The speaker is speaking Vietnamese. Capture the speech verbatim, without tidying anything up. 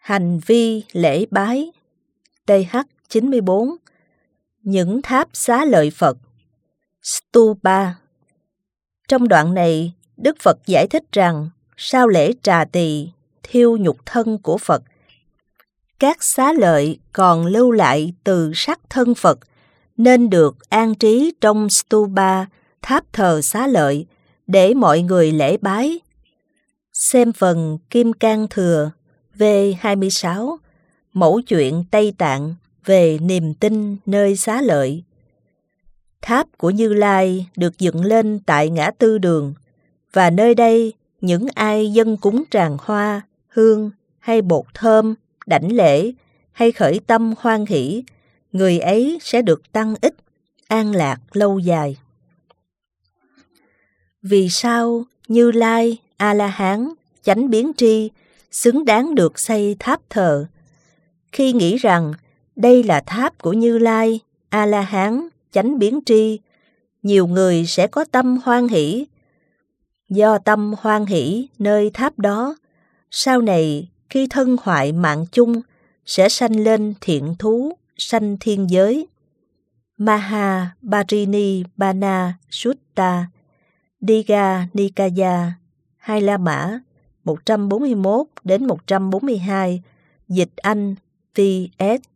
Hành vi lễ bái tê hát chín mươi bốn. Những tháp xá lợi Phật Stupa. Trong đoạn này, Đức Phật giải thích rằng sau lễ trà tỳ, thiêu nhục thân của Phật, các xá lợi còn lưu lại từ sắc thân Phật nên được an trí trong stupa, tháp thờ xá lợi, để mọi người lễ bái. Xem phần Kim Cang Thừa V hai mươi sáu, Mẫu chuyện Tây Tạng về niềm tin nơi xá lợi. Tháp của Như Lai được dựng lên tại ngã tư đường, và nơi đây những ai dâng cúng tràng hoa, hương hay bột thơm, đảnh lễ hay khởi tâm hoan hỷ, người ấy sẽ được tăng ích, an lạc lâu dài. Vì sao Như Lai, A-la-hán, chánh biến tri xứng đáng được xây tháp thờ? Khi nghĩ rằng đây là tháp của Như Lai, A-la-hán, chánh biến tri, nhiều người sẽ có tâm hoan hỷ. Do tâm hoan hỷ nơi tháp đó, sau này khi thân hoại mạng chung sẽ sanh lên thiện thú, sanh thiên giới. Mahabharinibbana Sutta, Digha Nikaya, Hai La Mã, một trăm bốn mươi mốt đến một trăm bốn mươi hai, dịch Anh, vê ét.